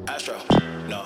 Astro, no.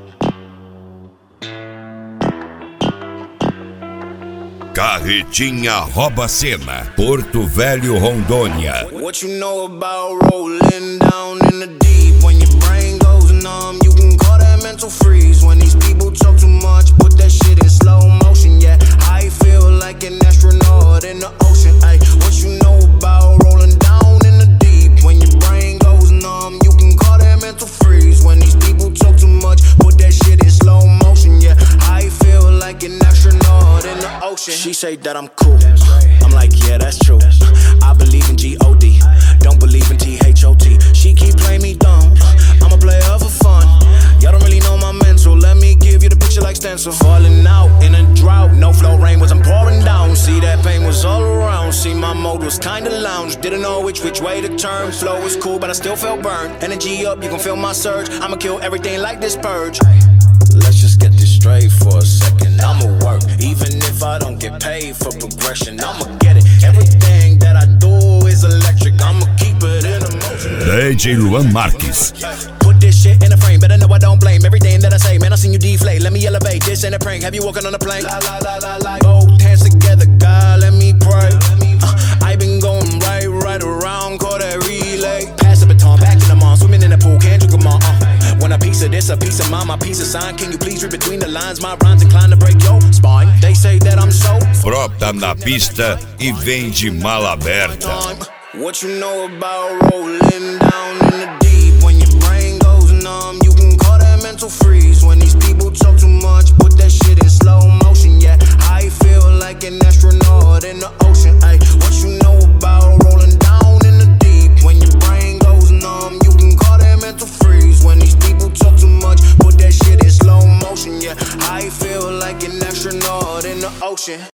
Carretinha rouba cena, Porto Velho, Rondônia. What you know about rolling down in the deep? When your brain goes numb, you can call that mental freeze. When these people talk too much, put that shit in slow motion. Yeah, I feel like an astronaut in the ocean. Ay, what you know about rolling down in the deep? When your brain goes numb, you can call that mental freeze. When these people talk too much, put that shit in slow motion. Yeah, I feel like an astronaut in the ocean. She say that I'm cool. I'm like, yeah, that's true. I believe in G-O-D, don't believe in T-H-O-T. She keep playing me dumb, I'm a player for fun. Y'all don't really know my mental, let me give you the picture like stencil. Falling out in a drought, no flow rain wasn't pouring down. See, that pain was all around, see my mode was kinda lounge. Didn't know which way to turn, flow was cool but I still felt burned. Energy up, you can feel my surge, I'ma kill everything like this purge. Let's just get this straight for a second. I'ma work, even if I don't get paid for progression. I'ma get it. Everything that I do is electric. I'ma keep it in motion. DJ Luan Marques. Put this shit in a frame, better know I don't blame everything that I say. Man, I seen you deflate. Let me elevate. This ain't a prank. Have you walking on a plane? Both hands together, God, let me pray. I been going right around, call that relay. Pass the baton, back in the mall, swimming in the pool, can't drink them all. Want a piece of this, a piece of mine, my piece of sign. Can you please read between the lines? My rhymes inclined to break your spine. They say that I'm so. Brota na pista e vem de mala aberta. What you know about rolling down in the deep? When your brain goes numb, you can call that mental freeze. When these people talk too much, put that shit in slow motion. Yeah, I feel like an astronaut in the ocean. Ay, what you know about rolling down in the deep? When your brain goes numb, you can call that mental freeze. When these people talk too much, put that shit in slow motion. Yeah, I feel like an astronaut in the ocean.